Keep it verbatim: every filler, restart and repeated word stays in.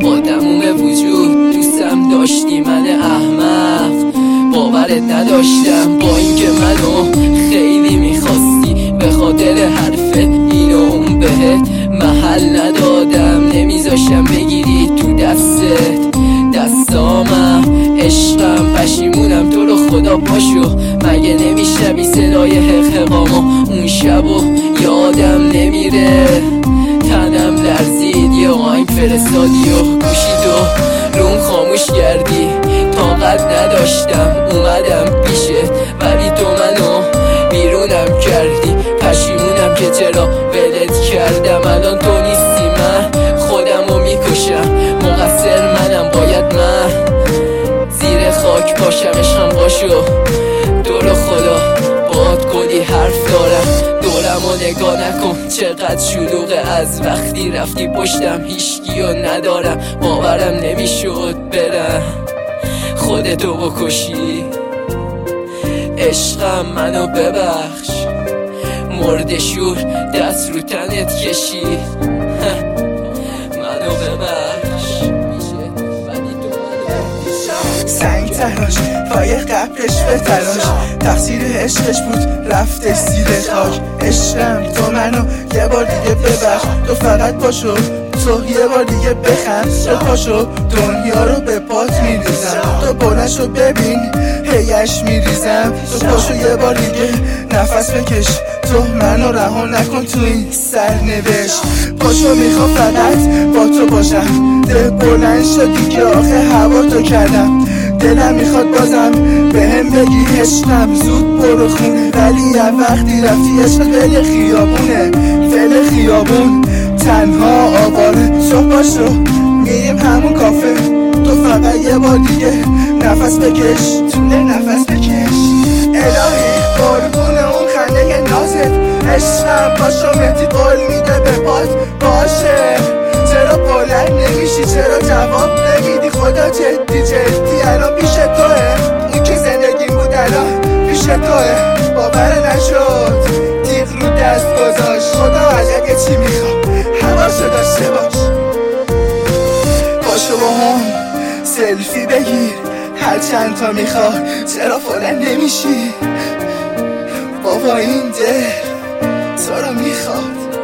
با تموم وجود دوستم داشتی من احمق، باورت نداشتم با اینکه منو خیلی میخواستی، به خاطر حرف این و اون بهت محل ندادم، نمیذاشتم بگیری تو دستت دستامم. عشقم پشیمونم تو رو خدا پاشو، مگه نمیشنوی صدای حقحقامو اون شب و یادم نمیره، تنم لرزید یه آهنگ فرستادی و گوشی تو روم خاموش کردی، طاقت نداشتم اومدم پیشت ولی تو منو بیرونم کردی، پشیمونم که چرا ولت کردم، الان تو نیستی من خودمو میکشم، مقصر منم باید من زیر خاک باشم، عشقم باشو تو رو خدا باد کلی حرف دارم، دورمو نگاه نکن چقدر شلوغه، از وقتی رفتی پشتم هیچکیو ندارم، باورم نمیشد برم خودتو بکشی، عشقم منو ببخش، مرد شور دست رو تنت کشید منو ببخش ولی تو منو سنگ تراش پای قبرش به تراش، تقصیر عشقش بود رفتش زیر خاک، عشقم تو منو یه بار دیگه ببخش، تو فقط پاشو تو یه بار دیگه بخند، تو پاشو دنیا رو به پات میریزم، تو بلنشو ببین هیش میریزم، تو پاشو یه بار دیگه نفس بکش، تو منو رها نکن تو این سرنوشت، پاشو میخوام فقط با تو باشم، ده بلند شدی که آخه هوا تو کردم، دلم میخواد بازم به هم بگی عشقم زود برو خونه، ولی یه وقتی رفتی عشق ول خیابونه، ول خیابون تنها آواره، صبح باشو میریم همون کافه، تو فقط یه بار دیگه نفس بکش، طول نفس بکش، الهی قربون اون خنده نازت، عشقم پاشو مهدی قول میده به پات باشه، چرا بلند نمیشی چرا جواب نمیدی، خدا جدی جدی الان پیش توه، اون که زندگی بود الان پیش توه، باور نشد تیغ رو دست گذاشت، خدا عجبه چی میخوام حواسو داشته باش، باشو با هم سلفی بگیر هر چند تا میخوای، چرا بلند نمیشی بابا این دل تو رو میخواد.